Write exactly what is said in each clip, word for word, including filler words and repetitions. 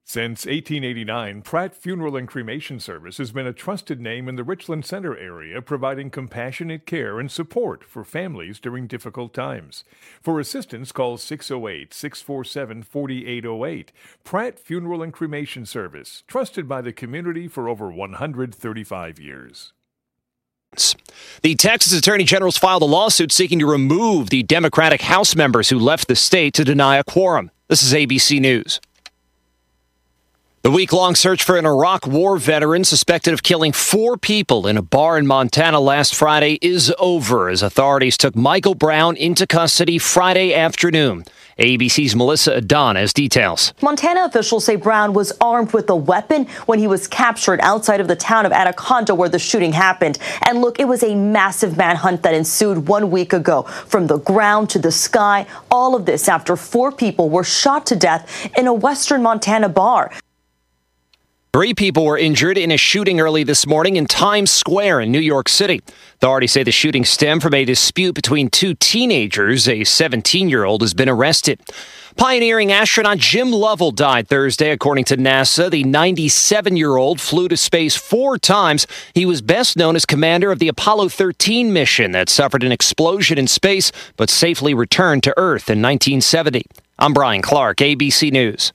Since eighteen eighty-nine, Pratt Funeral and Cremation Service has been a trusted name in the Richland Center area, providing compassionate care and support for families during difficult times. For assistance, call six oh eight, six four seven, four eight oh eight. Pratt Funeral and Cremation Service, trusted by the community for over one hundred thirty-five years. The Texas Attorney General's filed a lawsuit seeking to remove the Democratic House members who left the state to deny a quorum. This is A B C News. The week-long search for an Iraq War veteran suspected of killing four people in a bar in Montana last Friday is over as authorities took Michael Brown into custody Friday afternoon. A B C's Melissa Adon has details. Montana officials say Brown was armed with a weapon when he was captured outside of the town of Anaconda where the shooting happened. And look, it was a massive manhunt that ensued one week ago. From the ground to the sky, all of this after four people were shot to death in a western Montana bar. Three people were injured in a shooting early this morning in Times Square in New York City. Authorities say the shooting stemmed from a dispute between two teenagers. A seventeen-year-old has been arrested. Pioneering astronaut Jim Lovell died Thursday, according to NASA. The ninety-seven-year-old flew to space four times. He was best known as commander of the Apollo thirteen mission that suffered an explosion in space but safely returned to Earth in nineteen seventy. I'm Brian Clark, A B C News.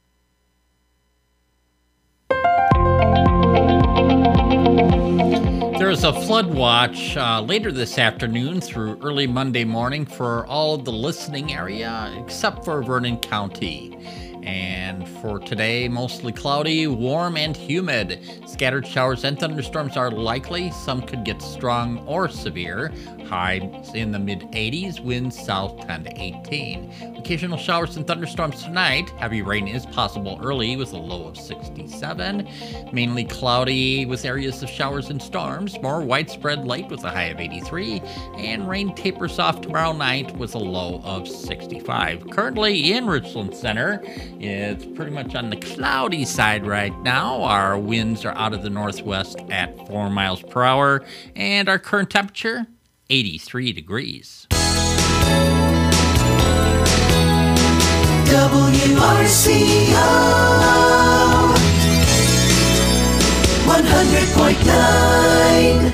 There is a flood watch uh, later this afternoon through early Monday morning for all of the listening area except for Vernon County. And for today, mostly cloudy, warm, and humid. Scattered showers and thunderstorms are likely. Some could get strong or severe. Highs in the mid eighties, winds south ten to eighteen. Occasional showers and thunderstorms tonight. Heavy rain is possible early with a low of sixty-seven. Mainly cloudy with areas of showers and storms. More widespread light with a high of eighty-three. And rain tapers off tomorrow night with a low of sixty-five. Currently in Richland Center, it's pretty much on the cloudy side right now. Our winds are out of the northwest at four miles per hour. And our current temperature, eighty-three degrees. W R C O one hundred point nine.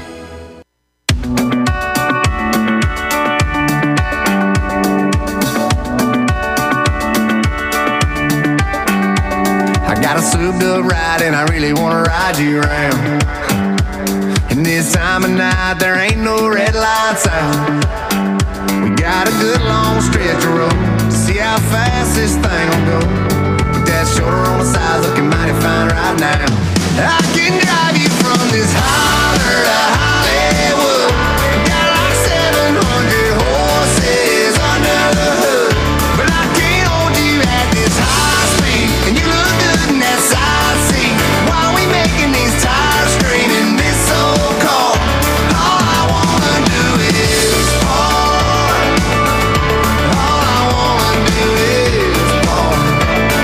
I got a souped up ride and I really wanna ride you around. And this time of night there ain't no red lights out. We got a good long stretch of road to see how fast this thing will go. With that shoulder on the side looking mighty fine right now. I can drive you from this holler to Hollywood. Got like seven hundred horses under the hood. But I can't hold you at this high speed. And you look good in that side seat. While we making these tires scream in this old car. All I wanna do is park. All I wanna do is park.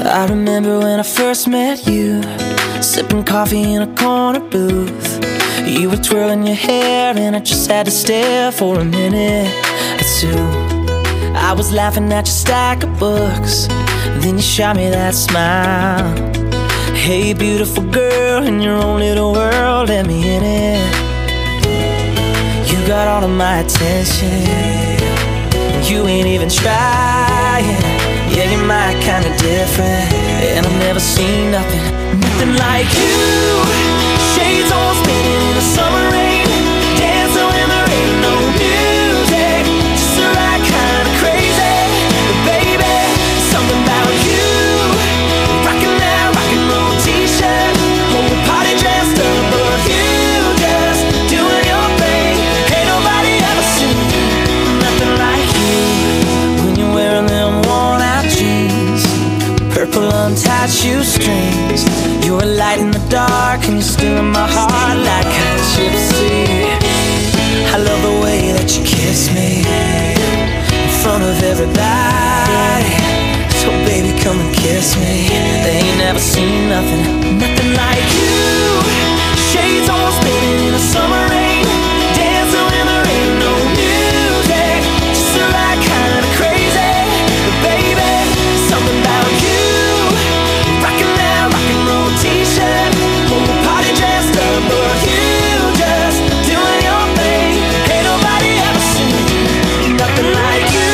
I remember when I first met you, sipping coffee in a corner booth. You were twirling your hair and I just had to stare for a minute or two. I was laughing at your stack of books, then you shot me that smile. Hey beautiful girl, in your own little world, let me in it. You got all of my attention, you ain't even trying. Yeah, you're my kind of different, and I've never seen nothing, nothing like you. Shades on spinning in the summer rain, dancing when there ain't no music. Just the right kind of crazy, but baby, something about you. Rocking that rock and roll t-shirt, whole party dressed up, but you just doing your thing. Ain't nobody ever seen nothing like you. When you're wearing them worn out jeans, purple untied shoestrings, you're a light in the dark and you're still in my heart like a gypsy. I love the way that you kiss me in front of everybody. So baby, come and kiss me. They ain't never seen nothing, nothing like you. Shades on spinning in the summer rain, dancing when there ain't no music. Just the right kind of crazy, but baby, something about you. Rocking that rock and roll t-shirt, whole party dressed up, but you just doing your thing. Ain't nobody ever seen nothing like you.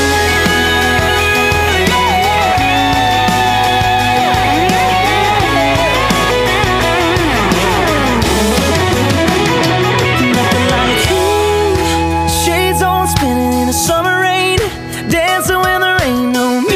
Nothing like you. Shades on spinning in the summer rain, dancing when there ain't no music.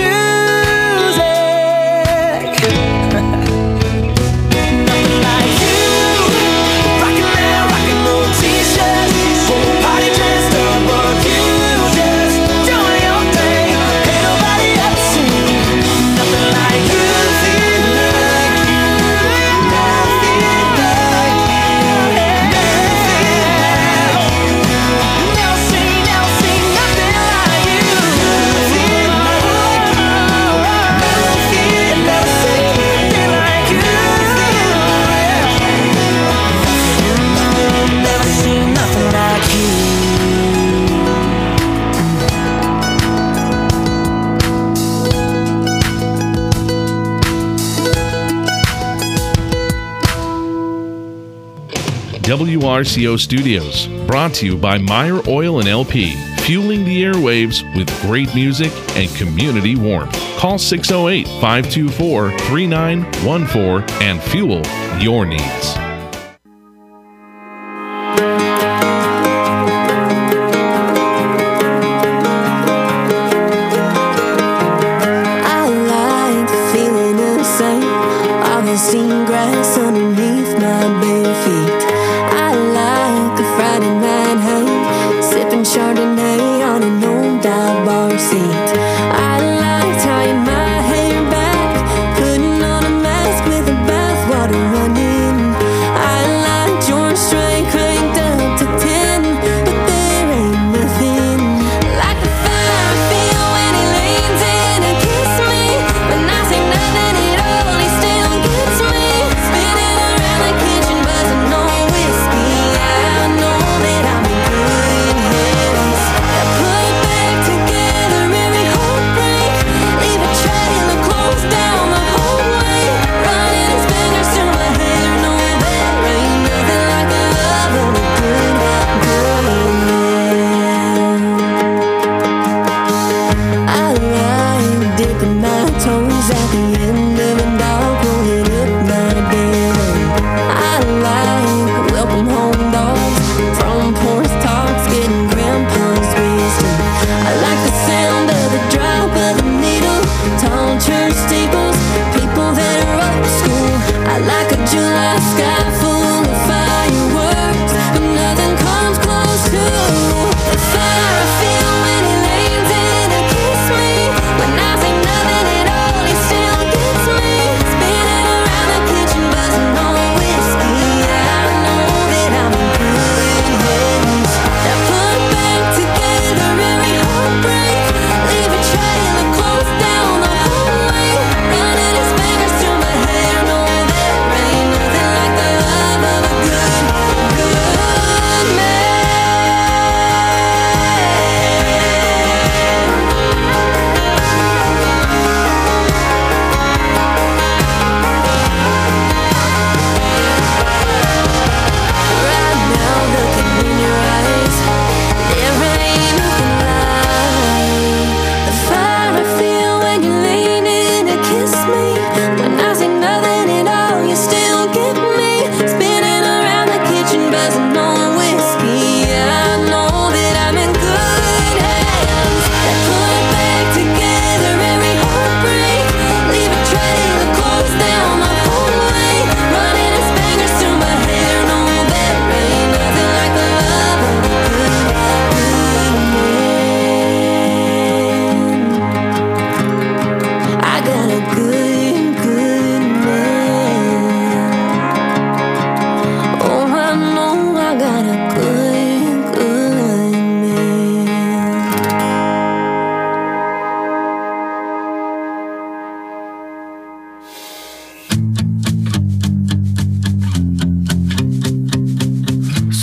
Nothing like you. Rocking that rock and roll t-shirt, whole party dressed up, but you just doing your thing. Ain't nobody ever seen nothing like you. Nothing like you. Nothing like you. Never seen, never seen nothing like you. Nothing like you. Nothing, never seen nothing like you. Never seen nothing like you. W R C O Studios, brought to you by Meyer Oil and L P, fueling the airwaves with great music and community warmth. Call six oh eight, five two four, three nine one four and fuel your needs. I like the feeling of sight, Augustine grass underneath my bare feet. I like the Friday night hang, sipping Chardonnay on an old dive bar seat. I like tying my hair back, putting on a mask with the bathwater running.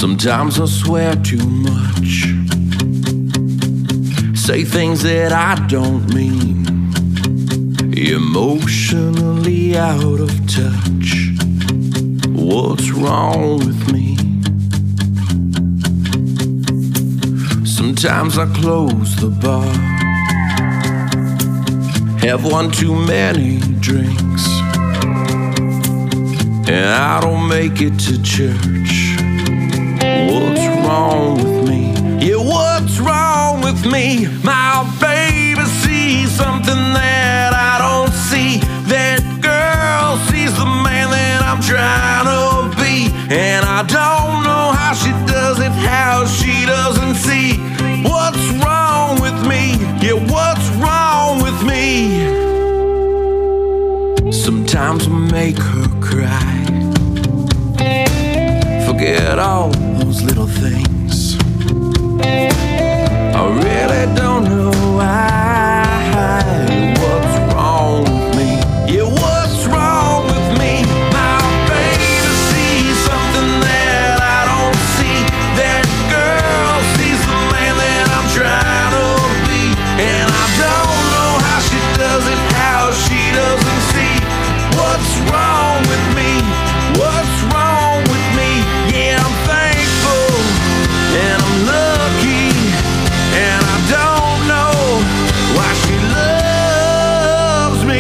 Sometimes I swear too much, say things that I don't mean, emotionally out of touch. What's wrong with me? Sometimes I close the bar, have one too many drinks, and I don't make it to church. What's wrong with me? Yeah, what's wrong with me? My baby sees something that I don't see. That girl sees the man that I'm trying to be, and I don't know how she does it, how she doesn't see. What's wrong with me? Yeah, what's wrong with me? Sometimes I make her cry, forget all those little things. I really don't know why. What's wrong with me? Yeah, what's wrong with me? My baby sees something that I don't see. That girl sees the man that I'm trying to be, and I don't know how she does it, how she doesn't see. What's wrong with me? What's wrong with me? Yeah, I'm thankful and I'm lucky, and I don't know why she loves me.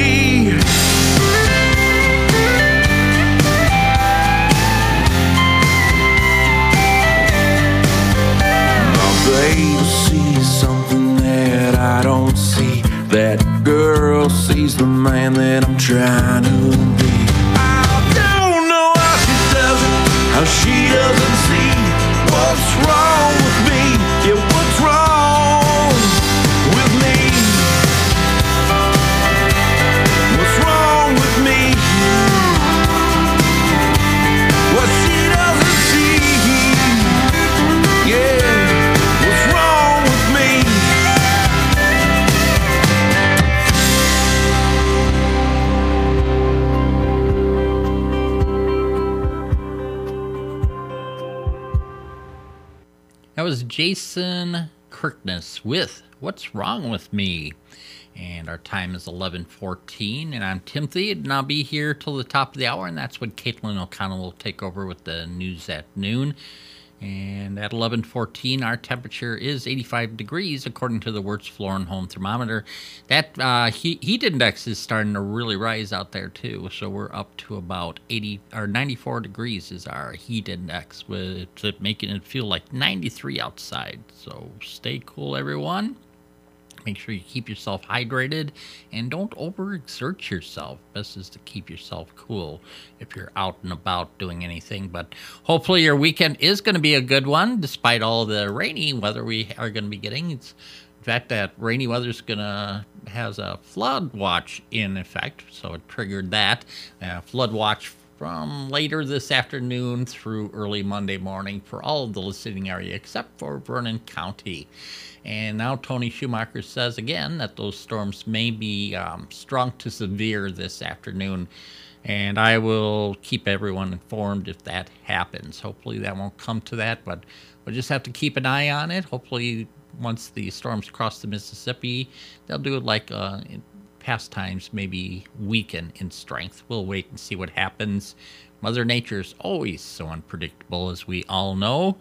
My baby sees something that I don't see. That girl sees the man that I'm trying to be. I don't know how she does it, how she doesn't see. What's wrong with me? Yeah, what's wrong with me? What's wrong with me? What she doesn't see. Yeah, what's wrong with me? That was Jason Kirkness with What's Wrong With Me? And our time is eleven fourteen, and I'm Timothy, and I'll be here till the top of the hour, and that's when Caitlin O'Connell will take over with the news at noon. And at eleven fourteen, our temperature is eighty-five degrees, according to the Wertz Floor and Home Thermometer. That uh, heat, heat index is starting to really rise out there, too. So we're up to about eighty or ninety-four degrees is our heat index, with it making it feel like ninety-three outside. So stay cool, everyone. Make sure you keep yourself hydrated and don't overexert yourself. Best is to keep yourself cool if you're out and about doing anything. But hopefully your weekend is going to be a good one, despite all the rainy weather we are going to be getting. It's, in fact, that rainy weather is going to has a flood watch in effect, so it triggered that uh, flood watch from later this afternoon through early Monday morning for all of the listening area except for Vernon County. And now Tony Schumacher says again that those storms may be um, strong to severe this afternoon, and I will keep everyone informed if that happens. Hopefully that won't come to that, but we'll just have to keep an eye on it. Hopefully once the storms cross the Mississippi, they'll do it like uh, in past times, maybe weaken in strength. We'll wait and see what happens. Mother Nature is always so unpredictable, as we all know,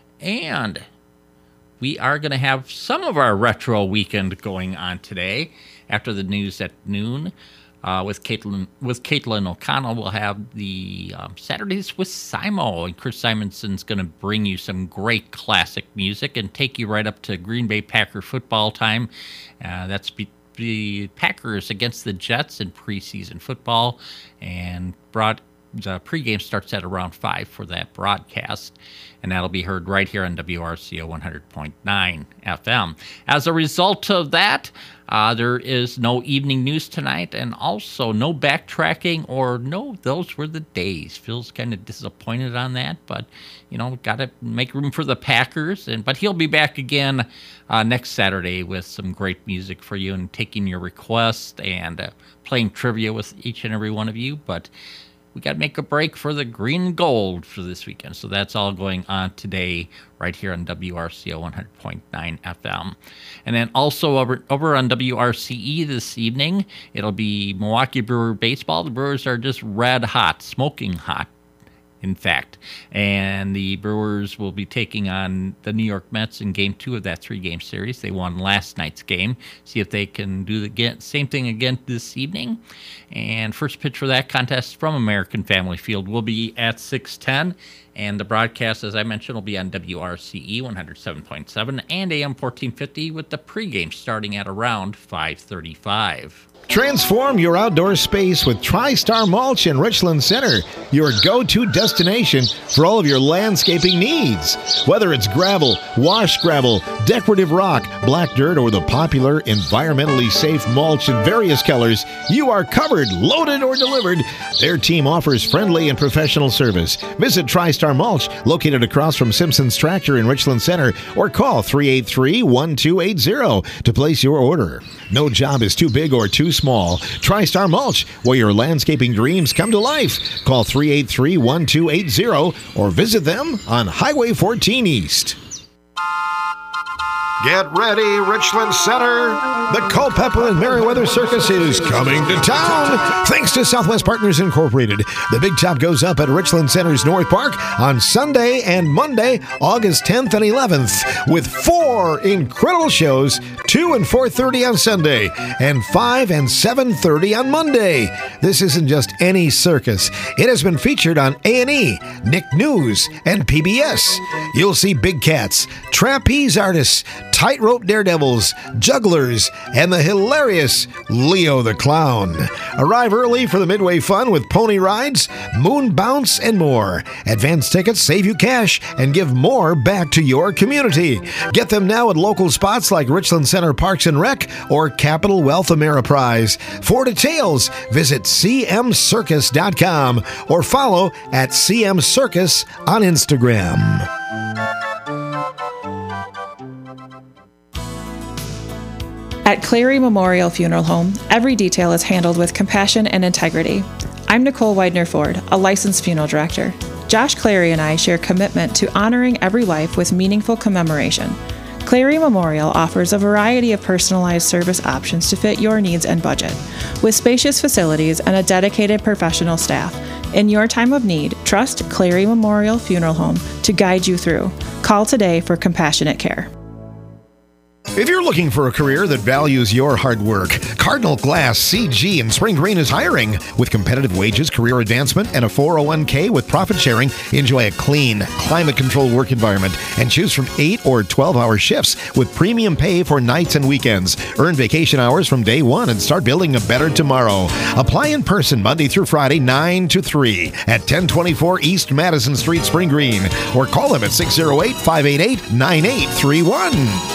and we are going to have some of our retro weekend going on today after the news at noon. Uh, with Caitlin with Caitlin O'Connell, we'll have the um, Saturdays with Simo, and Chris Simonson's going to bring you some great classic music and take you right up to Green Bay Packer football time. Uh, that's be- the Packers against the Jets in preseason football, and broad. The pregame starts at around five for that broadcast, and that'll be heard right here on W R C O one hundred point nine F M. As a result of that, uh, there is no evening news tonight, and also no backtracking or no, those were the days. Phil's kind of disappointed on that, but, you know, got to make room for the Packers. And But he'll be back again uh, next Saturday with some great music for you and taking your requests and uh, playing trivia with each and every one of you. But we got to make a break for the green and gold for this weekend. So that's all going on today right here on W R C O one hundred point nine F M. And then also over, over on W R C E this evening, it'll be Milwaukee Brewer baseball. The Brewers are just red hot, smoking hot, in fact. And the Brewers will be taking on the New York Mets in game two of that three-game series. They won last night's game. See if they can do the same thing again this evening. And first pitch for that contest from American Family Field will be at six ten. And the broadcast, as I mentioned, will be on W R C E one oh seven point seven and A M fourteen fifty with the pregame starting at around five thirty-five. Transform your outdoor space with TriStar Mulch in Richland Center, your go-to destination for all of your landscaping needs. Whether it's gravel, wash gravel, decorative rock, black dirt, or the popular environmentally safe mulch in various colors, you are covered, loaded, or delivered. Their team offers friendly and professional service. Visit TriStar Mulch, located across from Simpson's Tractor in Richland Center, or call three eight three, one two eight zero to place your order. No job is too big or too small. TriStar Mulch, where your landscaping dreams come to life. Call three eight three, one two eight zero or visit them on Highway fourteen East. Get ready, Richland Center. The Culpeper and Merriweather Circus is coming to town. Thanks to Southwest Partners Incorporated. The Big Top goes up at Richland Center's North Park on Sunday and Monday, August tenth and eleventh, with four incredible shows, two and four thirty on Sunday, and five and seven thirty on Monday. This isn't just any circus. It has been featured on A and E, Nick News, and P B S. You'll see big cats, trapeze artists, tightrope daredevils, jugglers, and the hilarious Leo the Clown. Arrive early for the midway fun with pony rides, moon bounce, and more. Advance tickets save you cash and give more back to your community. Get them now at local spots like Richland Center Parks and Rec or Capital Wealth Ameriprise. For details, visit c m circus dot com or follow at C M Circus on Instagram. At Clary Memorial Funeral Home, every detail is handled with compassion and integrity. I'm Nicole Widener-Ford, a licensed funeral director. Josh Clary and I share commitment to honoring every life with meaningful commemoration. Clary Memorial offers a variety of personalized service options to fit your needs and budget. With spacious facilities and a dedicated professional staff, in your time of need, trust Clary Memorial Funeral Home to guide you through. Call today for compassionate care. If you're looking for a career that values your hard work, Cardinal Glass C G in Spring Green is hiring. With competitive wages, career advancement, and a four oh one k with profit sharing, enjoy a clean, climate-controlled work environment and choose from eight or twelve-hour shifts with premium pay for nights and weekends. Earn vacation hours from day one and start building a better tomorrow. Apply in person Monday through Friday, nine to three at ten twenty-four East Madison Street, Spring Green, or call them at six oh eight, five eight eight, nine eight three one.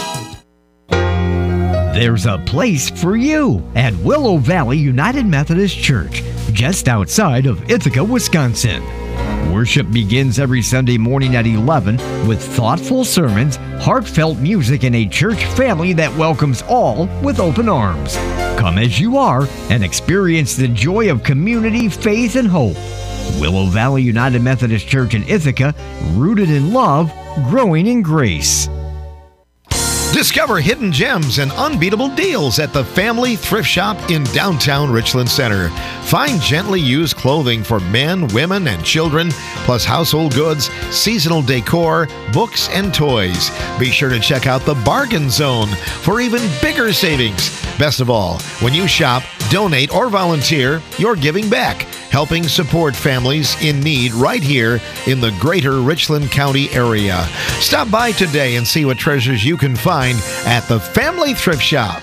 There's a place for you at Willow Valley United Methodist Church, just outside of Ithaca, Wisconsin. Worship begins every Sunday morning at eleven with thoughtful sermons, heartfelt music, and a church family that welcomes all with open arms. Come as you are and experience the joy of community, faith, and hope. Willow Valley United Methodist Church in Ithaca, rooted in love, growing in grace. Discover hidden gems and unbeatable deals at the Family Thrift Shop in downtown Richland Center. Find gently used clothing for men, women, and children, plus household goods, seasonal decor, books, and toys. Be sure to check out the Bargain Zone for even bigger savings. Best of all, when you shop, donate, or volunteer, you're giving back, helping support families in need right here in the greater Richland County area. Stop by today and see what treasures you can find at the Family Thrift Shop.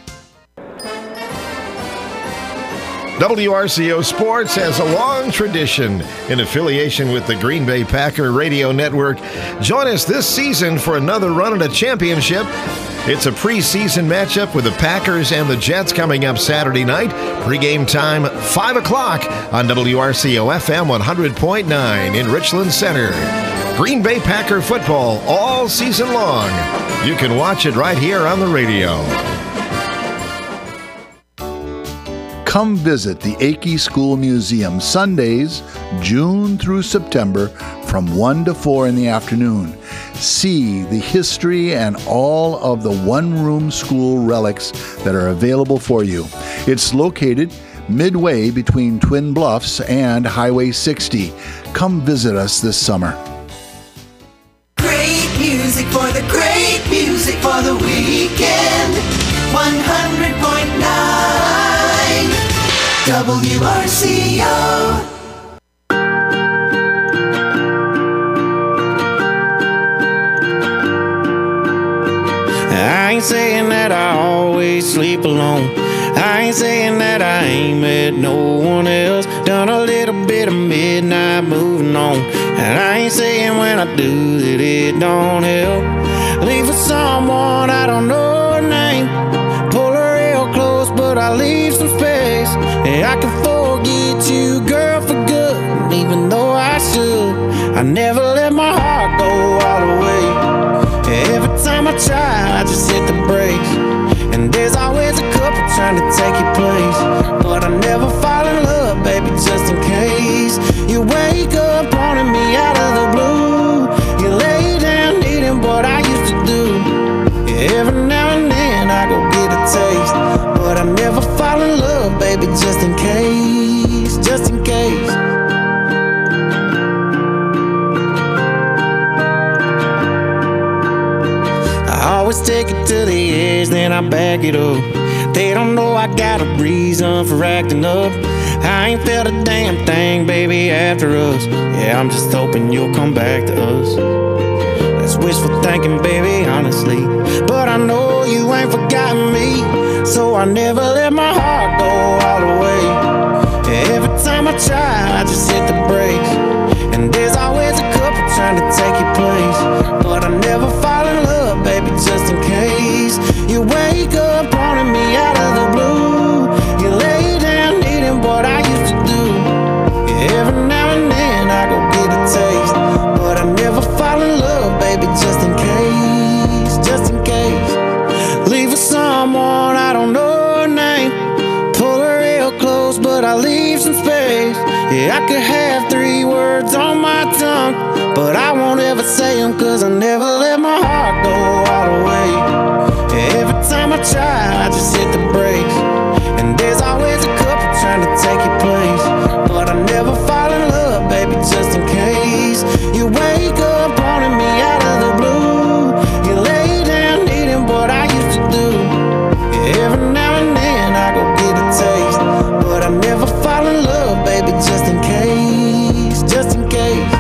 W R C O Sports has a long tradition in affiliation with the Green Bay Packer Radio Network. Join us this season for another run at a championship. It's a preseason matchup with the Packers and the Jets coming up Saturday night. Pre-game time, five o'clock on W R C O F M one hundred point nine in Richland Center. Green Bay Packer football all season long. You can watch it right here on the radio. Come visit the Akey School Museum Sundays, June through September, from one to four in the afternoon. See the history and all of the one-room school relics that are available for you. It's located midway between Twin Bluffs and Highway sixty. Come visit us this summer. Great music for the great music for the weekend. one hundred point nine W R C O. I ain't saying that I always sleep alone. I ain't saying that I ain't met no one else. Done a little bit of midnight moving on. And I ain't saying when I do that it don't help. Leave for someone I don't know her name. Pull her real close, but I leave some space. And I can forget you, girl, for good. And even though I should, I never let my heart go all the way. Every time I try, I just hit the brakes. And there's always a couple trying to take your place. But I never fall in love, baby, just in case. You wake up wanting me out of the blue. You lay down needing what I used to do. Every now and then I go get a taste. But I never fall in love, baby, just in case. Just in case. I always take it to the edge, then I back it up. They don't know I got a reason for acting up. I ain't felt a damn thing, baby, after us. Yeah, I'm just hoping you'll come back to us. That's wishful thinking, baby, honestly. But I know you ain't forgotten me, so I never let my heart go all the way. Every time I try, I just hit the brakes. And there's always a couple trying to take your place. But I never fall in love, baby, just in case. You wake up wanting me out of the blue. You lay down needing what I used to do. Every now and then I go get a taste. But I never fall in love, baby, just in case. Just in case. Leave for someone I don't know her name. Pull her real close, but I leave some space. Yeah, I could have three words on my tongue, but I won't ever say them, cause I never let my heart go all the way. Every time I try, I just hit the brakes. And there's always a couple trying to take your place. But I never fall in love, baby, just in case. You wake up wanting me out of the blue. You lay down needing what I used to do. Every now and then I go get a taste. But I never fall in love, baby, just in case. Just in case.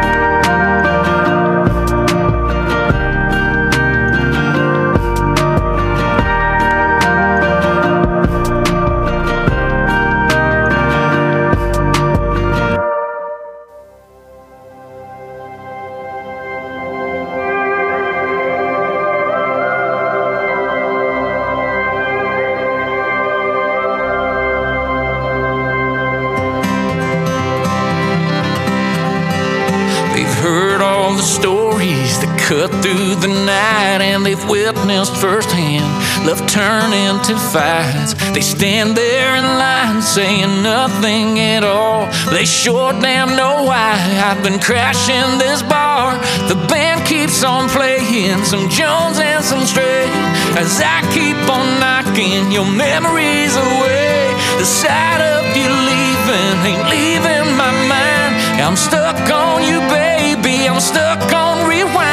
Cut through the night and they've witnessed firsthand love turn into fights. They stand there in line saying nothing at all. They sure damn know why I've been crashing this bar. The band keeps on playing some Jones and some Strait as I keep on knocking your memories away. The sight of you leaving ain't leaving my mind. I'm stuck on you, baby, I'm stuck on rewind.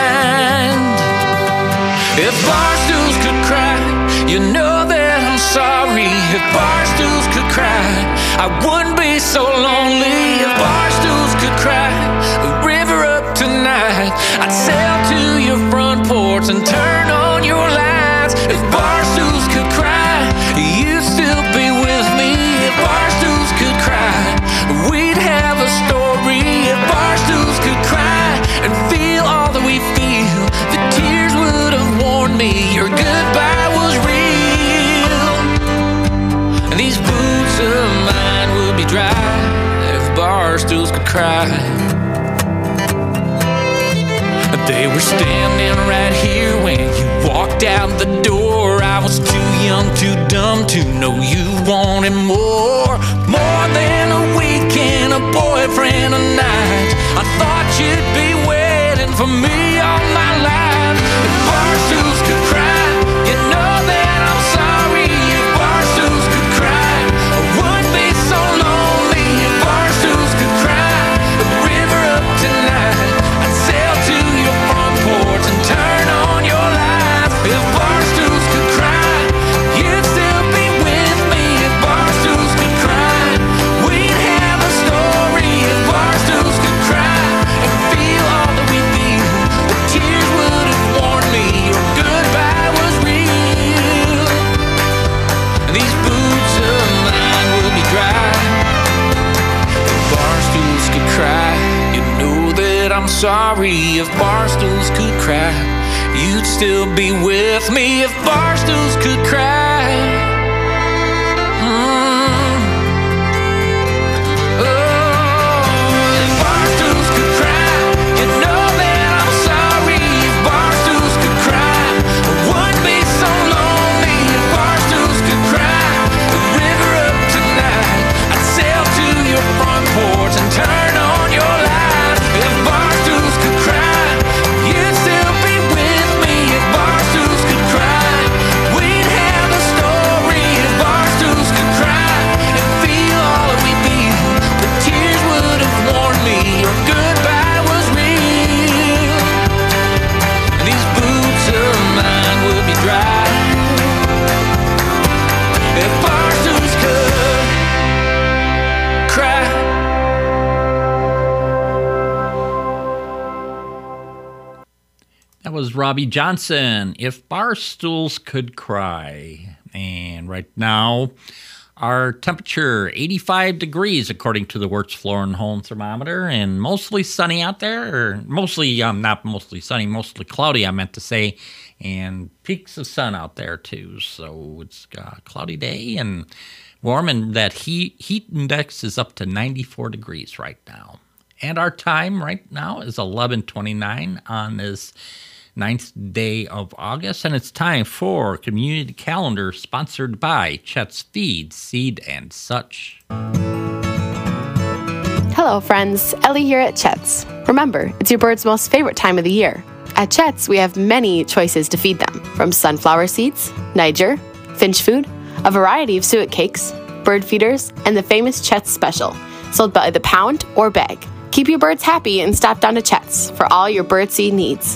If barstools could cry, you know that I'm sorry. If barstools could cry, I wouldn't be so lonely. If barstools could cry, the river up tonight, I'd sail to your front porch and turn on your lights. If barstools could cry, you'd still be with me. If barstools could cry, we'd have a story. If barstools could cry and feel all that we feel, the tears would have warned me your goodbye was real. And these boots of mine would be dry if barstools could cry. They were standing right here when you walked out the door. I was too young, too dumb to know you wanted more. More than a weekend, a boyfriend, a night. I thought you'd be waiting for me all my life. If barstools could cry, you know that I'm sorry. If barstools could cry, I wouldn't be so lonely. If barstools could cry, the river up tonight, I'd sail to your front porch and turn on your lights. If barstools could cry, you'd still be with me. If barstools could cry, we'd have a story. If barstools could cry and feel all that we feel, the tears would have warned me your goodbye was real. These boots of mine will be dry. If barstools could cry, you know that I'm sorry. If barstools could cry, you'd still be with me. If barstools could cry. Mm. Oh, if barstools could cry, you know that I'm sorry. If barstools could cry, I wouldn't be so lonely. If barstools could cry, the river up tonight, I'd sail to your front porch and turn on your light. If barstools could cry, you'd still be with me. If barstools could cry, we'd have a story. If barstools could cry and feel all that we feel, the tears would have warned me your goodbye was real. And these boots of mine would be dry. If barstools could cry. That was Robbie Johnson, If Barstools Could Cry. And right now, our temperature, eighty-five degrees, according to the Wertz Floor and Home thermometer, and mostly sunny out there, or mostly, um, not mostly sunny, mostly cloudy, I meant to say, and peaks of sun out there, too. So it's a cloudy day and warm, and that heat, heat index is up to ninety-four degrees right now. And our time right now is eleven twenty-nine on this ninth day of August, and it's time for Community Calendar, sponsored by Chet's Feed, Seed, and Such. Hello, friends. Ellie here at Chet's. Remember, it's your bird's most favorite time of the year. At Chet's, we have many choices to feed them, from sunflower seeds, Niger, finch food, a variety of suet cakes, bird feeders, and the famous Chet's Special, sold by the pound or bag. Keep your birds happy and stop down to Chet's for all your birdseed needs.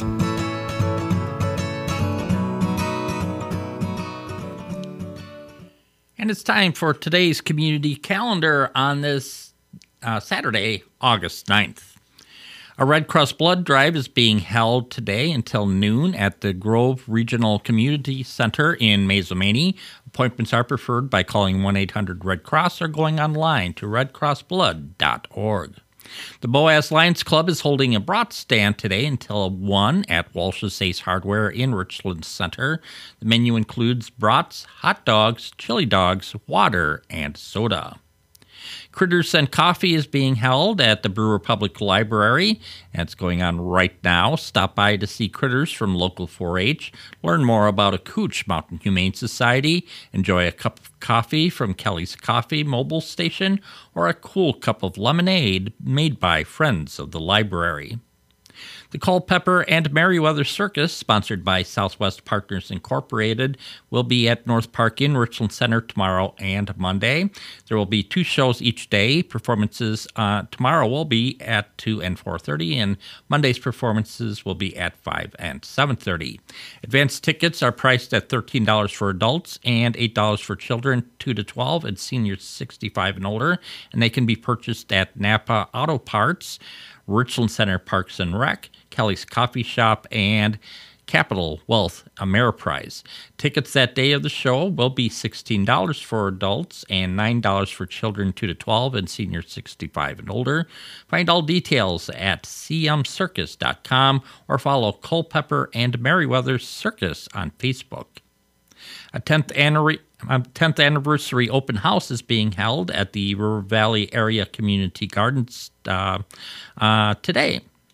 And it's time for today's community calendar on this uh, Saturday, August ninth. A Red Cross blood drive is being held today until noon at the Grove Regional Community Center in Mazomanie. Appointments are preferred by calling one eight hundred red cross or going online to red cross blood dot org. The Boaz Lions Club is holding a brat stand today until one at Walsh's Ace Hardware in Richland Center. The menu includes brats, hot dogs, chili dogs, water, and soda. Critters and Coffee is being held at the Brewer Public Library. That's going on right now. Stop by to see critters from local four H, learn more about a Cooch Mountain Humane Society, enjoy a cup of coffee from Kelly's Coffee mobile station, or a cool cup of lemonade made by Friends of the Library. The Culpeper and Merriweather Circus, sponsored by Southwest Partners Incorporated, will be at North Park in Richland Center tomorrow and Monday. There will be two shows each day. Performances uh, tomorrow will be at two and four thirty, and Monday's performances will be at five and seven thirty. Advanced tickets are priced at thirteen dollars for adults and eight dollars for children two to twelve and seniors sixty-five and older, and they can be purchased at Napa Auto Parts, Richland Center Parks and Rec, Kelly's Coffee Shop, and Capital Wealth Ameriprise. Tickets that day of the show will be sixteen dollars for adults and nine dollars for children two to twelve and seniors sixty-five and older. Find all details at c m circus dot com or follow Culpeper and Merriweather Circus on Facebook. A tenth anniversary tenth anniversary open house is being held at the River Valley Area Community Gardens uh, uh, today.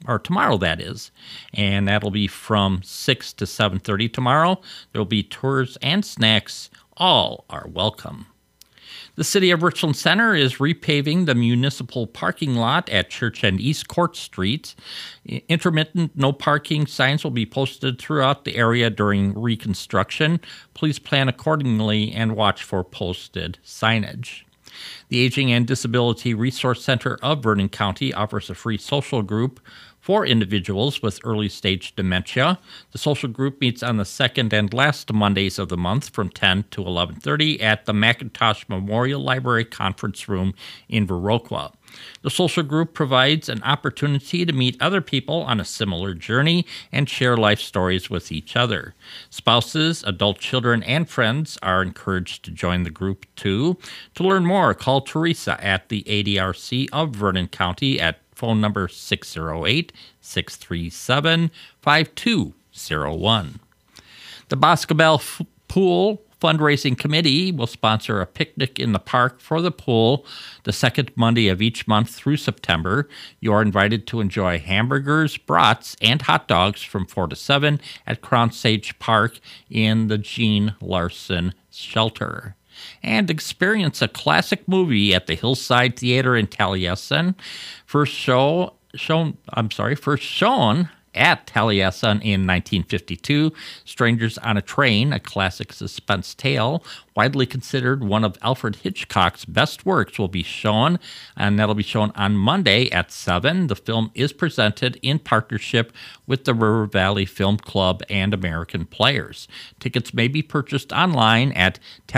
or tomorrow that is, and that'll be from six to seven thirty tomorrow. There'll be tours and snacks. All are welcome. The City of Richland Center is repaving the municipal parking lot at Church and East Court Streets. Intermittent no parking signs will be posted throughout the area during reconstruction. Please plan accordingly and watch for posted signage. The Aging and Disability Resource Center of Vernon County offers a free social group for individuals with early-stage dementia. The social group meets on the second and last Mondays of the month from ten to eleven thirty at the McIntosh Memorial Library Conference Room in Viroqua. The social group provides an opportunity to meet other people on a similar journey and share life stories with each other. Spouses, adult children, and friends are encouraged to join the group too. To learn more, call Teresa at the A D R C of Vernon County at phone number six oh eight, six three seven, five two oh one. The Boscobel F- Pool Fundraising Committee will sponsor a picnic in the park for the pool the second Monday of each month through September. You are invited to enjoy hamburgers, brats, and hot dogs from four to seven at Crown Sage Park in the Gene Larson Shelter. And experience a classic movie at the Hillside Theater in Taliesin. First show, shown, I'm sorry, first shown at Taliesin in nineteen fifty-two, Strangers on a Train, a classic suspense tale, widely considered one of Alfred Hitchcock's best works, will be shown, and that'll be shown on Monday at seven. The film is presented in partnership with the River Valley Film Club and American Players. Tickets may be purchased online at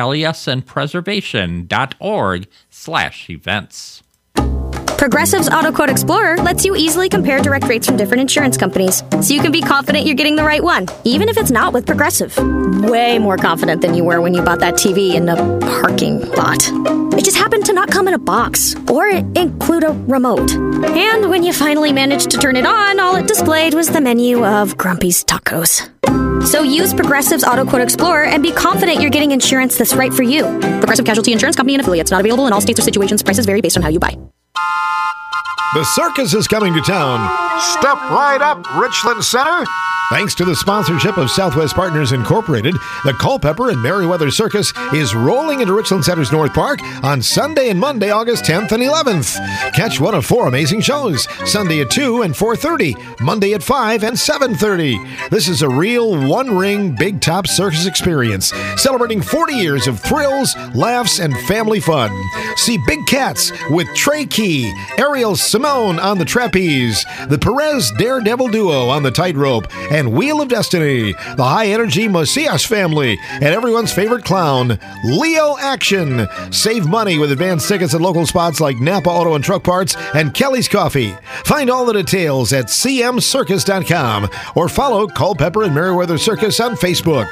taliesinpreservation.org slash events. Progressive's Auto Quote Explorer lets you easily compare direct rates from different insurance companies, so you can be confident you're getting the right one, even if it's not with Progressive. Way more confident than you were when you bought that T V in the parking lot. It just happened to not come in a box, or include a remote. And when you finally managed to turn it on, all it displayed was the menu of Grumpy's Tacos. So use Progressive's Auto Quote Explorer and be confident you're getting insurance that's right for you. Progressive Casualty Insurance Company and affiliates. Not available in all states or situations. Prices vary based on how you buy. The circus is coming to town. Step right up, Richland Center. Thanks to the sponsorship of Southwest Partners Incorporated, the Culpeper and Merriweather Circus is rolling into Richland Center's North Park on Sunday and Monday, August tenth and eleventh. Catch one of four amazing shows, Sunday at two and four thirty, Monday at five and seven thirty. This is a real one-ring Big Top circus experience, celebrating forty years of thrills, laughs, and family fun. See Big Cats with Trey Key, Ariel Simone on the trapeze, the Perez Daredevil Duo on the tightrope, and Wheel of Destiny, the high-energy Macias family, and everyone's favorite clown, Leo Action. Save money with advanced tickets at local spots like Napa Auto and Truck Parts and Kelly's Coffee. Find all the details at c m circus dot com or follow Culpeper and Merriweather Circus on Facebook.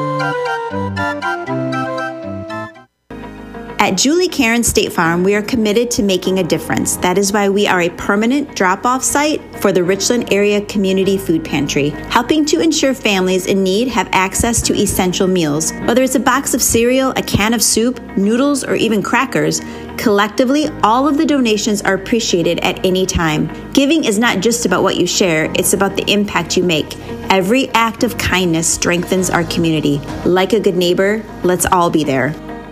At Julie Karen State Farm, we are committed to making a difference. That is why we are a permanent drop-off site for the Richland Area Community Food Pantry, helping to ensure families in need have access to essential meals. Whether it's a box of cereal, a can of soup, noodles, or even crackers, collectively, all of the donations are appreciated at any time. Giving is not just about what you share, it's about the impact you make. Every act of kindness strengthens our community. Like a good neighbor, let's all be there.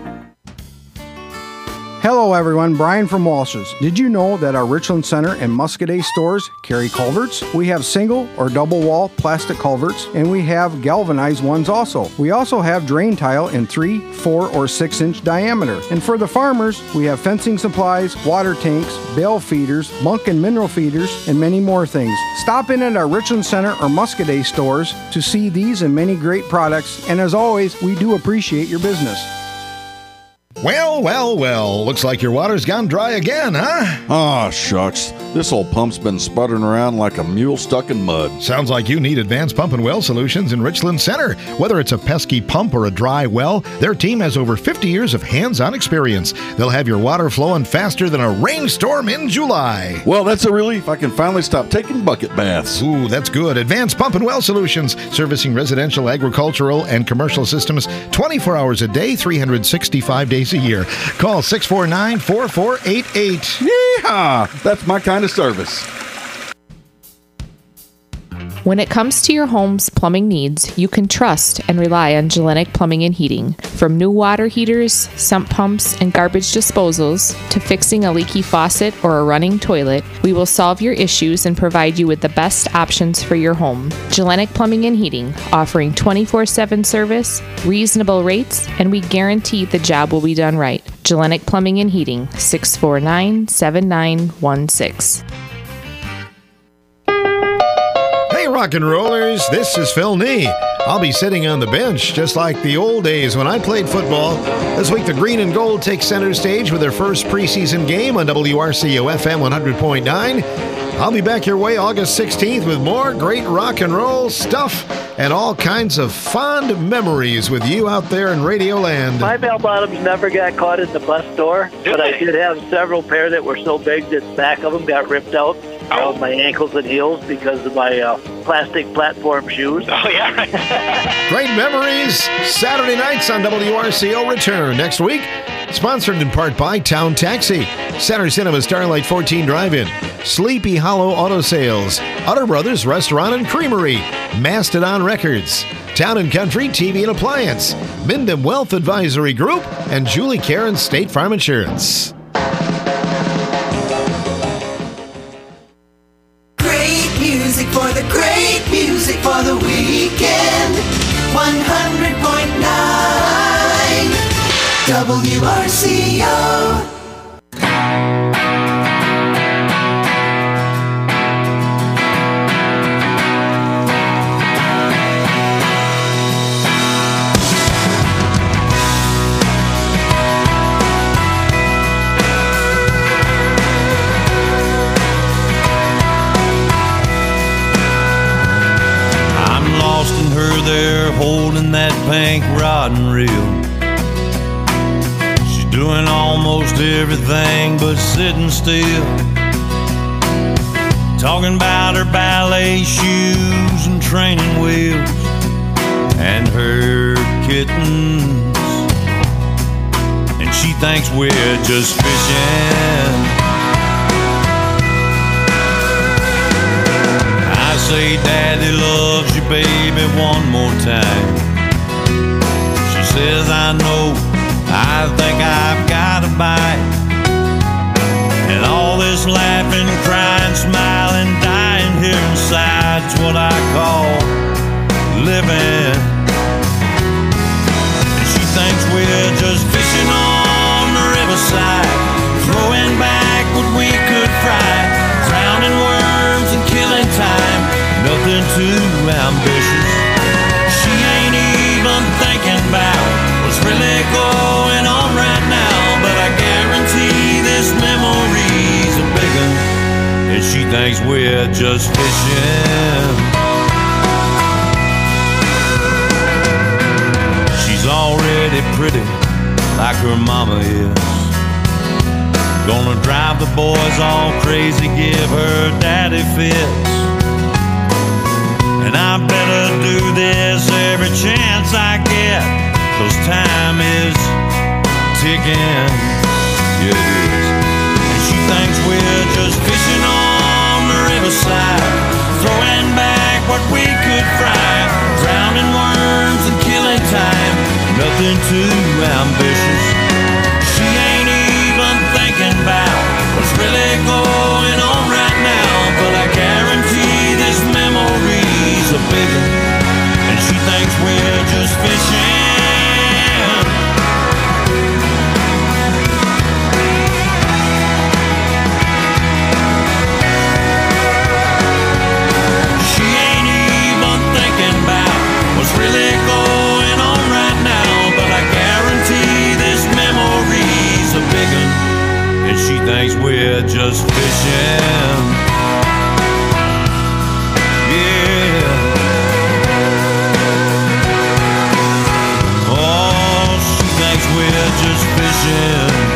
Hello everyone, Brian from Walsh's. Did you know that our Richland Center and Muscadet stores carry culverts? We have single or double wall plastic culverts, and we have galvanized ones also. We also have drain tile in three, four, or six inch diameter. And for the farmers, we have fencing supplies, water tanks, bale feeders, bunk and mineral feeders, and many more things. Stop in at our Richland Center or Muscadet stores to see these and many great products, and as always, we do appreciate your business. Well, well, well. Looks like your water's gone dry again, huh? Aw, shucks. This old pump's been sputtering around like a mule stuck in mud. Sounds like you need Advanced Pump and Well Solutions in Richland Center. Whether it's a pesky pump or a dry well, their team has over fifty years of hands-on experience. They'll have your water flowing faster than a rainstorm in July. Well, that's a relief. I can finally stop taking bucket baths. Ooh, that's good. Advanced Pump and Well Solutions, servicing residential, agricultural, and commercial systems twenty-four hours a day, three hundred sixty-five days a year. Call six four nine, four four eight eight. Yeehaw! That's my kind of service. When it comes to your home's plumbing needs, you can trust and rely on Gellenic Plumbing and Heating. From new water heaters, sump pumps, and garbage disposals to fixing a leaky faucet or a running toilet, we will solve your issues and provide you with the best options for your home. Gellenic Plumbing and Heating, offering twenty-four seven service, reasonable rates, and we guarantee the job will be done right. Gellenic Plumbing and Heating, six four nine, seven nine one six. Hey, rock and rollers, this is Phil Nee. I'll be sitting on the bench just like the old days when I played football. This week, the Green and Gold take center stage with their first preseason game on W R C O F M one hundred point nine. I'll be back your way August sixteenth with more great rock and roll stuff and all kinds of fond memories with you out there in Radio Land. My bell bottoms never got caught in the bus door, but I did have several pair that were so big that the back of them got ripped out around my ankles and heels because of my uh, plastic platform shoes. Oh, yeah, right. Great memories. Saturday nights on W R C O return next week. Sponsored in part by Town Taxi, Center Cinema Starlight fourteen Drive-In, Sleepy Hollow Auto Sales, Utter Brothers Restaurant and Creamery, Mastodon Records, Town and Country T V and Appliance, Mindham Wealth Advisory Group, and Julie Karen State Farm Insurance. Great music for the great music for the weekend. one hundred point nine W R C O. I'm lost in her there, holding that pink rod and reel. Doing almost everything but sitting still. Talking about her ballet shoes and training wheels and her kittens. And she thinks we're just fishing. I say, Daddy loves you, baby, one more time. She says, I know, I think I've got a bite. And all this laughing, crying, smiling, dying here inside's what I call living. And she thinks we're just fishing on the riverside, throwing back what we could fry, drowning worms and killing time, nothing too ambitious. She ain't even thinking about what's really going on right now, but I guarantee this memory's a big one, and she thinks we're just fishing. She's already pretty like her mama is, gonna drive the boys all crazy, give her daddy fits. And I better do this every chance I get, 'cause time is ticking, yeah, it is. And she thinks we're just fishing on the riverside, throwing back what we could fry, drowning worms and killing time, nothing too ambitious. She ain't even thinking about what's really going on right now, but I guarantee this memory's a big one, and she thinks we're just fishing. Really going on right now, but I guarantee this memory's a big one, and she thinks we're just fishing. Yeah. Oh, she thinks we're just fishing.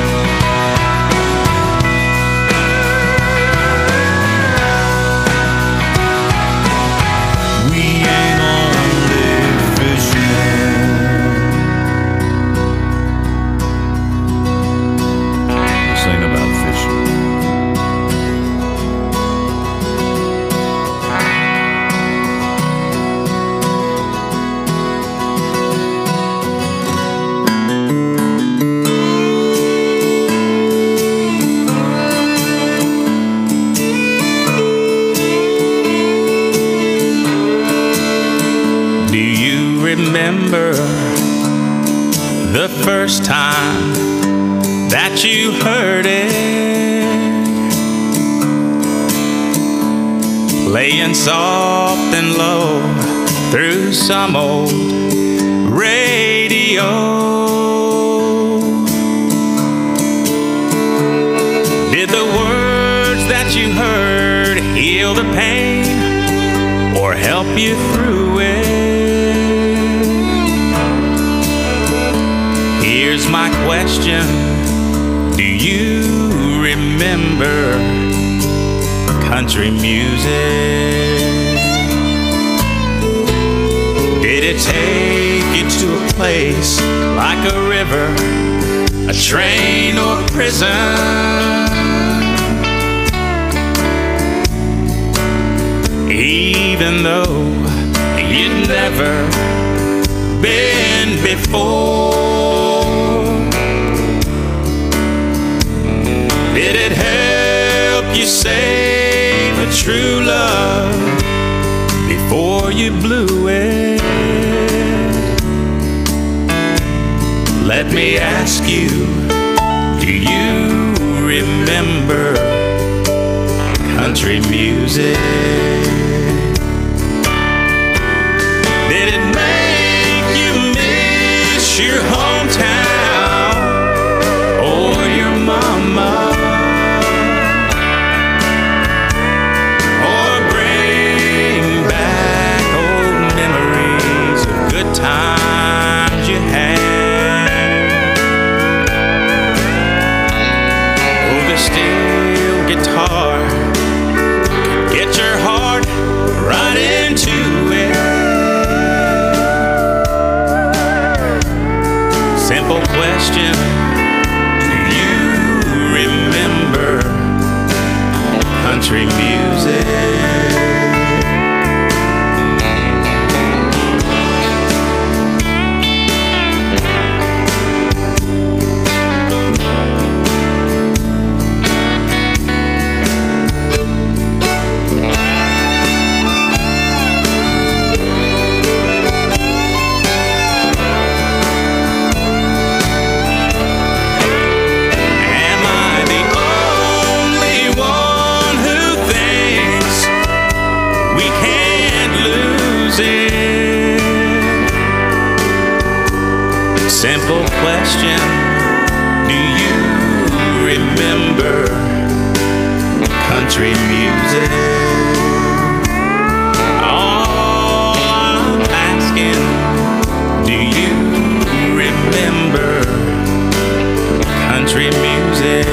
remember the first time that you heard it, playing soft and low through some old radio. Did the words that you heard heal the pain or help you through it? Here's my question: do you remember country music? Did it take you to a place like a river, a train, or a prison? Even though you'd never been before, did it help you save a true love before you blew it? Let me ask you, do you remember country music? Did it make you miss your hometown or your mama? Or bring back old memories of good times you had? Oh, the steel guitar, get your heart right into it. Simple question: do you remember country music? Simple question: do you remember country music? All I'm asking, do you remember country music?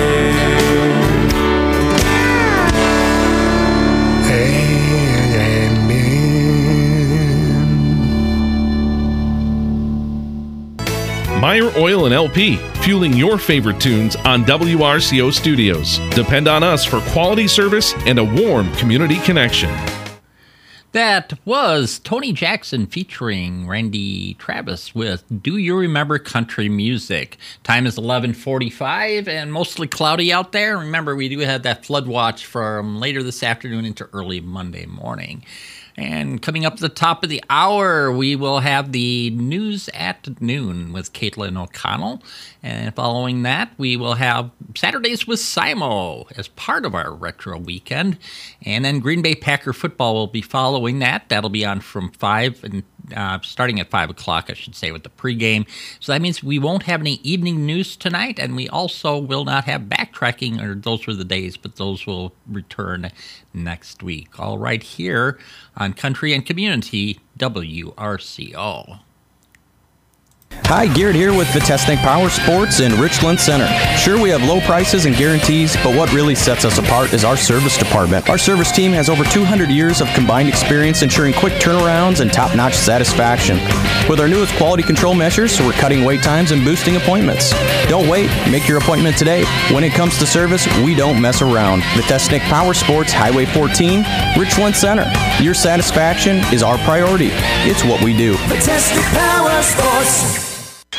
Meyer Oil and L P, fueling your favorite tunes on W R C O Studios. Depend on us for quality service and a warm community connection. That was Tony Jackson featuring Randy Travis with Do You Remember Country Music? Time is eleven forty-five and mostly cloudy out there. Remember, we do have that flood watch from later this afternoon into early Monday morning. And coming up at the top of the hour, we will have the news at noon with Caitlin O'Connell. And following that, we will have Saturdays with Simo as part of our retro weekend. And then Green Bay Packer football will be following that. That'll be on from five and uh, starting at five o'clock, I should say, with the pregame. So that means we won't have any evening news tonight, and we also will not have backtracking, or those were the days, but those will return next week. All right here on Country and Community, W R C O. Hi, Garrett here with Vitesnik Power Sports in Richland Center. Sure, we have low prices and guarantees, but what really sets us apart is our service department. Our service team has over two hundred years of combined experience ensuring quick turnarounds and top-notch satisfaction. With our newest quality control measures, we're cutting wait times and boosting appointments. Don't wait. Make your appointment today. When it comes to service, we don't mess around. Vitesnik Power Sports, Highway fourteen, Richland Center. Your satisfaction is our priority. It's what we do. Vitesnik Power Sports.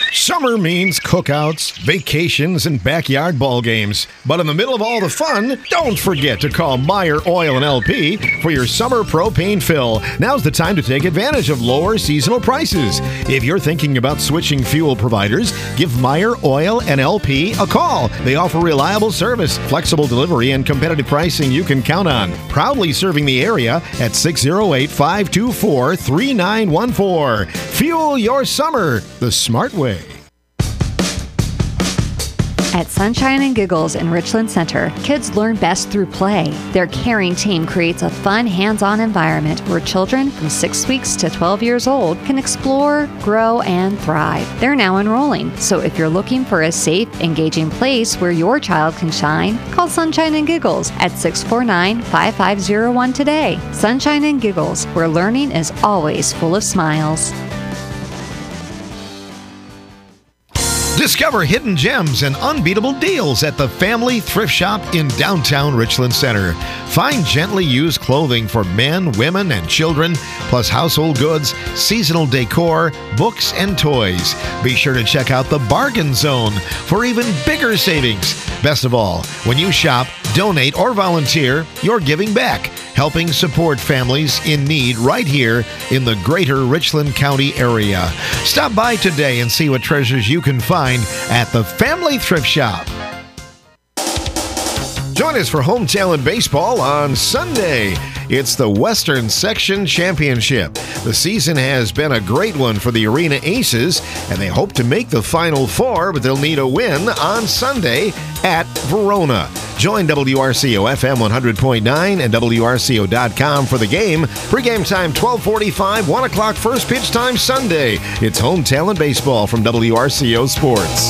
Summer means cookouts, vacations, and backyard ball games. But in the middle of all the fun, don't forget to call Meyer Oil and L P for your summer propane fill. Now's the time to take advantage of lower seasonal prices. If you're thinking about switching fuel providers, give Meyer Oil and L P a call. They offer reliable service, flexible delivery, and competitive pricing you can count on. Proudly serving the area at six oh eight, five two four, three nine one four. Fuel your summer the smart way. At Sunshine and Giggles in Richland Center, kids learn best through play. Their caring team creates a fun, hands-on environment where children from six weeks to twelve years old can explore, grow, and thrive. They're now enrolling, so if you're looking for a safe, engaging place where your child can shine, call Sunshine and Giggles at six four nine, five five zero one today. Sunshine and Giggles, where learning is always full of smiles. Discover hidden gems and unbeatable deals at the Family Thrift Shop in downtown Richland Center. Find gently used clothing for men, women, and children, plus household goods, seasonal decor, books, and toys. Be sure to check out the Bargain Zone for even bigger savings. Best of all, when you shop, donate, or volunteer, you're giving back, helping support families in need right here in the greater Richland County area. Stop by today and see what treasures you can find at the Family Thrift Shop. Join us for Home Talent Baseball on Sunday. It's the Western Section Championship. The season has been a great one for the Arena Aces, and they hope to make the Final Four, but they'll need a win on Sunday at Verona. Join W R C O F M one hundred point nine and W R C O dot com for the game. Pre-game time twelve forty-five, one o'clock first pitch time Sunday. It's Home Talent Baseball from W R C O Sports.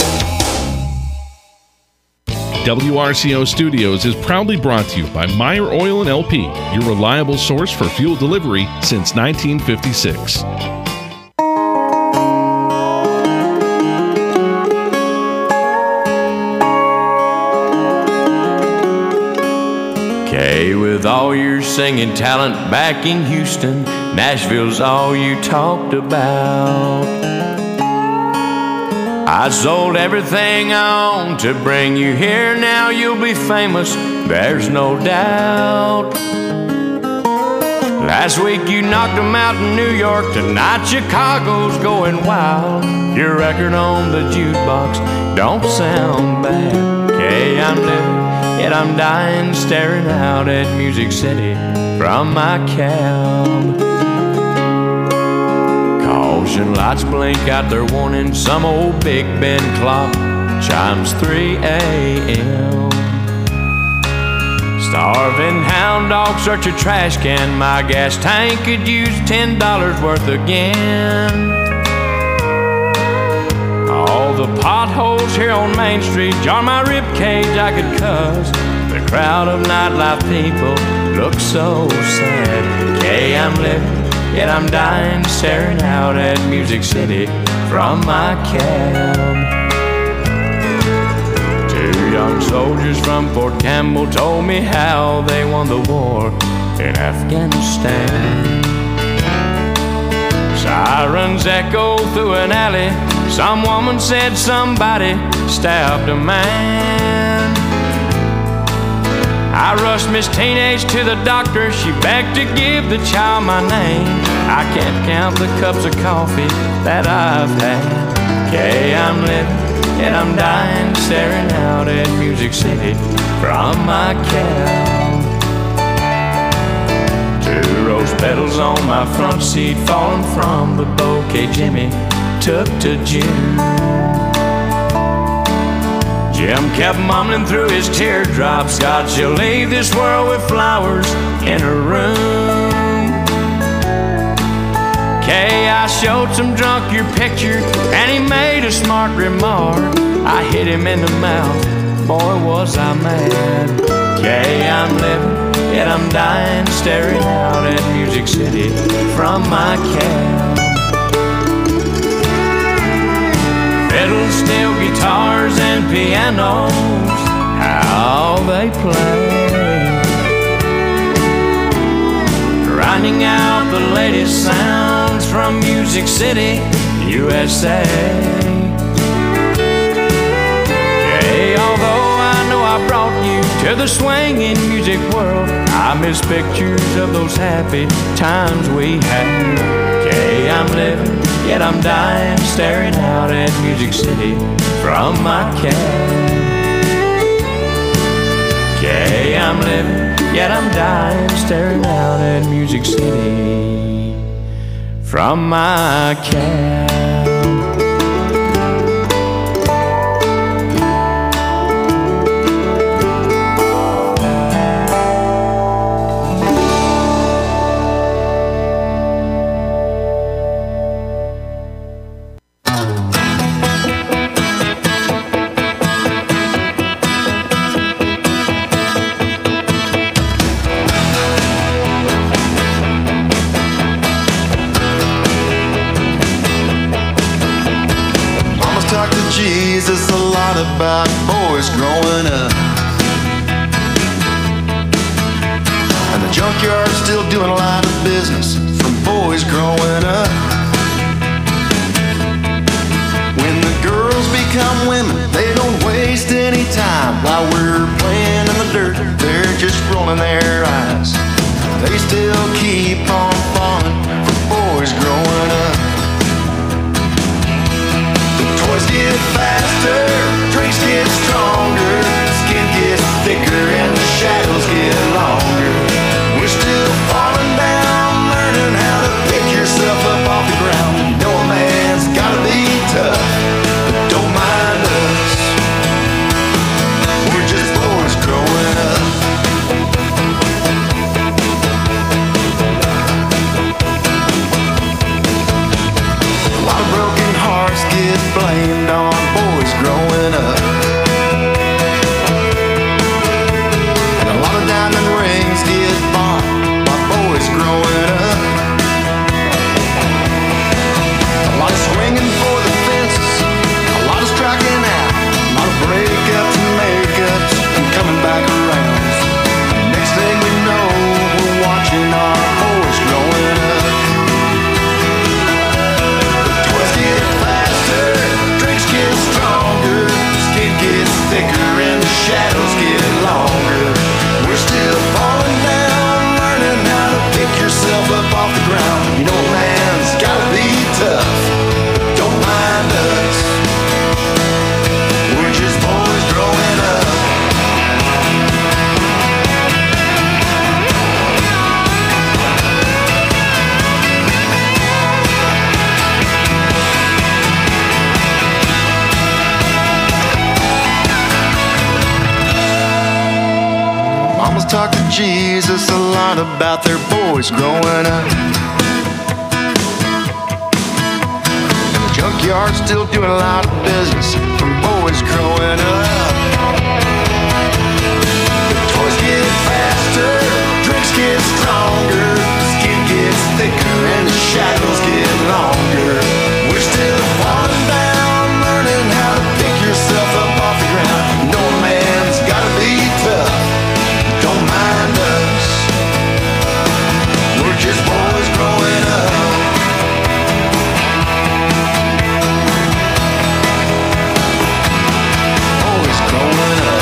W R C O Studios is proudly brought to you by Meyer Oil and L P, your reliable source for fuel delivery since nineteen fifty-six. Okay, with all your singing talent back in Houston, Nashville's all you talked about. I sold everything I own to bring you here. Now you'll be famous, there's no doubt. Last week you knocked them out in New York. Tonight Chicago's going wild. Your record on the jukebox don't sound bad. Okay, I'm living, yet I'm dying, staring out at Music City from my cab. Caution lights blink out their warning. Some old Big Ben clock chimes three a.m. Starving hound dog search a trash can. My gas tank could use ten dollars worth again. All the potholes here on Main Street jar my ribcage, I could cuss. The crowd of nightlife people look so sad. Okay, I'm living, yet I'm dying, staring out at Music City from my cab. Two young soldiers from Fort Campbell told me how they won the war in Afghanistan. Sirens echo through an alley. Some woman said somebody stabbed a man. I rushed Miss Teenage to the doctor. She begged to give the child my name. I can't count the cups of coffee that I've had. Okay, I'm living, yet I'm dying, staring out at Music City from my cab. Two rose petals on my front seat, falling from the bouquet Jimmy took to June. Jim kept mumbling through his teardrops, God, she'll leave this world with flowers in her room. Okay, I showed some drunk your picture, and he made a smart remark. I hit him in the mouth, boy was I mad. Okay, I'm living, yet I'm dying, staring out at Music City from my cab. Fiddles, steel guitars, and pianos, how they play, grinding out the latest sounds from Music City, U S A. Okay, although I know I brought you to the swinging music world, I miss pictures of those happy times we had. Okay, I'm living, yet I'm dying, staring out at Music City from my cab. Okay, I'm living, yet I'm dying, staring out at Music City from my cab. Jesus a lot about boys growing up, and the junkyard's still doing a lot of business from boys growing up. When the girls become women, they don't waste any time. While we're playing in the dirt, they're just rolling their eyes. They still keep on falling for boys growing up. Toys get faster, drinks get stronger, skin gets thicker and the shadows get longer. We're still falling down, learning how to pick yourself up off the ground. You know a man's gotta be tough, but don't mind us. We're just boys growing up. A lot of broken hearts get blamed on boys growing up, and a lot of diamond rings get bought by boys growing up. A lot of swinging for the fences, a lot of striking out, a lot of breakups and makeups and coming back around. Next thing we know, we're watching our boys growing up. Get stronger, skin gets thicker and the shadows get longer. We're still falling down, learning how to pick yourself up off the ground. You know a man's gotta be tough, but don't mind us. We're just boys growing up. Mamas talk to Jesus a lot about their boys growing up, and the junkyard's still doing a lot of business from boys growing up. The toys get faster, drinks get stronger, skin gets thicker and the shadows get longer. We're still falling down, learning how to pick yourself up off the ground. No man's gotta be tough, don't mind us. We're just boys growing up. Boys growing up.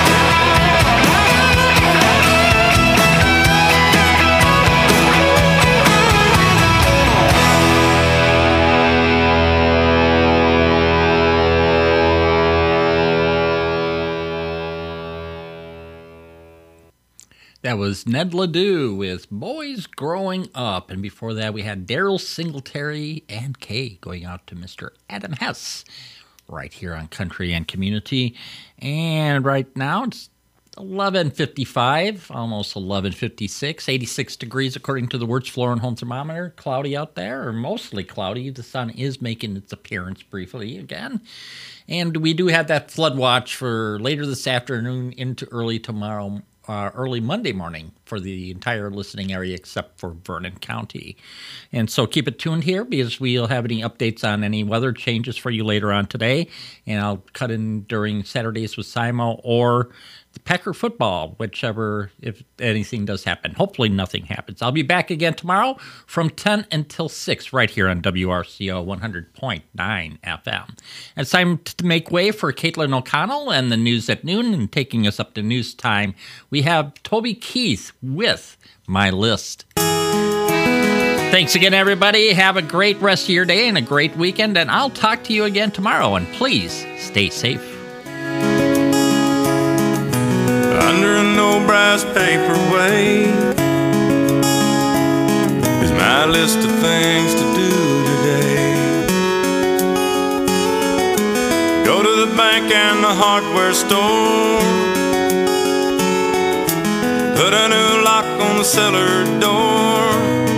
That was Ned Ledoux with Boys Growing Up. And before that, we had Daryl Singletary and Kay going out to Mister Adam Hess right here on Country and Community. And right now, it's eleven fifty-five, almost eleven fifty-six, eighty-six degrees according to the Wirtz Floor and Home Thermometer. Cloudy out there, or mostly cloudy. The sun is making its appearance briefly again. And we do have that flood watch for later this afternoon into early tomorrow Uh, early Monday morning for the entire listening area except for Vernon County. And so keep it tuned here because we'll have any updates on any weather changes for you later on today. And I'll cut in during Saturdays with Simo or Packer football, whichever, if anything does happen. Hopefully nothing happens. I'll be back again tomorrow from ten until six right here on W R C O one hundred point nine F M. It's time to make way for Caitlin O'Connell and the news at noon, and taking us up to news time, we have Toby Keith with My List. Thanks again, everybody. Have a great rest of your day and a great weekend, and I'll talk to you again tomorrow, and please stay safe. Under an old brass paperweight is my list of things to do today. Go to the bank and the hardware store, put a new lock on the cellar door.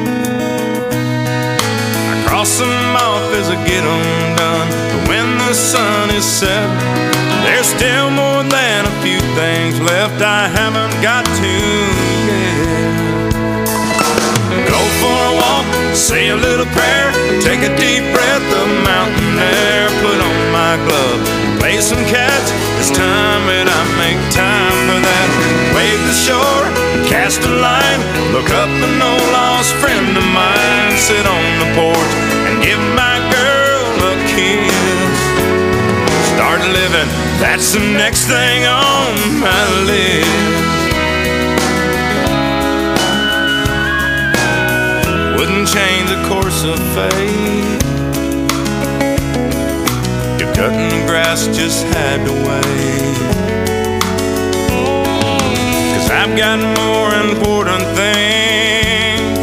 I cross them off as I get them done, but when the sun is set, there's still more than a few things left I haven't got to yet. Go for a walk, say a little prayer, take a deep breath of mountain air, put on my glove, play some catch. It's time that I make time for that. Wave the shore, cast a line, look up an old lost friend of mine, sit on the porch and give my girl a kiss. Start living, that's the next thing on my list. Wouldn't change the course of fate. You're cutting the grass, just had to wait. Cause I've got more important things,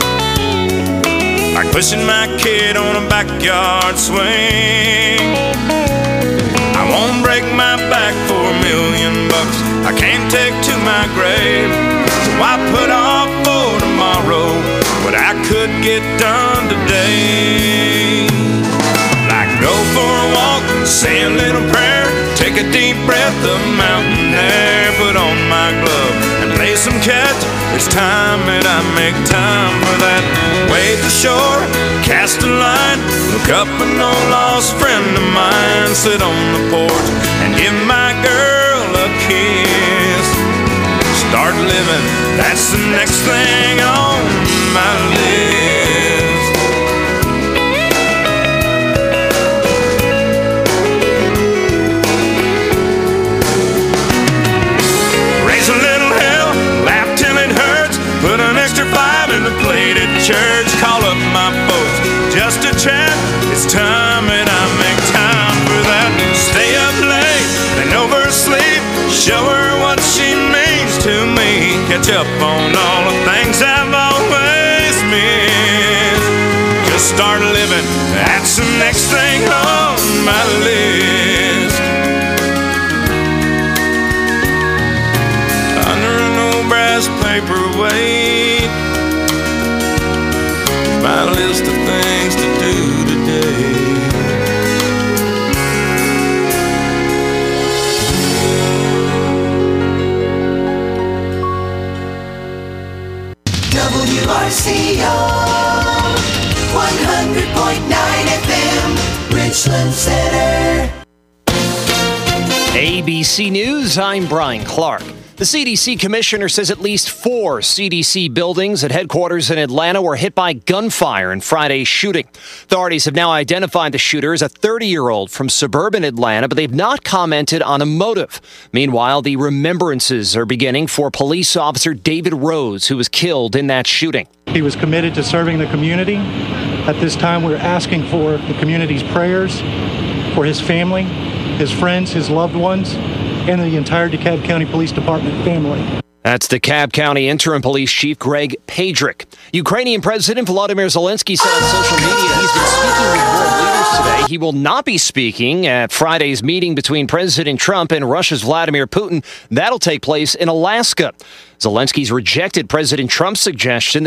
like pushing my kid on a backyard swing. I won't break my back for a million bucks I can't take to my grave. So I put off for tomorrow what I could get done today. Like go for a walk, say a little prayer, take a deep breath of mountain air, put on my glove and play some catch. It's time that I make time for that. Wade the shore, cast a line, look up an old lost friend of mine, sit on the porch and give my girl a kiss. Start living, that's the next thing on my list. Raise a little hell, laugh till it hurts, put an extra five in the plate at church, call up my folks just to chat. It's time that I make time for that. Stay up late and oversleep, show her what she means to me, catch up on all the things I've always missed. Just start living, that's the next thing on my list. Under an old brass paperweight, my list of things to do today. W R C O one hundred point nine F M, Richland Center. A B C News, I'm Brian Clark. The C D C commissioner says at least four C D C buildings at headquarters in Atlanta were hit by gunfire in Friday's shooting. Authorities have now identified the shooter as a thirty-year-old from suburban Atlanta, but they've not commented on a motive. Meanwhile, the remembrances are beginning for police officer David Rose, who was killed in that shooting. He was committed to serving the community. At this time, we're asking for the community's prayers for his family, his friends, his loved ones, and the entire DeKalb County Police Department family. That's DeKalb County Interim Police Chief Greg Padrick. Ukrainian President Volodymyr Zelensky said on social media he's been speaking with world leaders today. He will not be speaking at Friday's meeting between President Trump and Russia's Vladimir Putin. That'll take place in Alaska. Zelensky's rejected President Trump's suggestion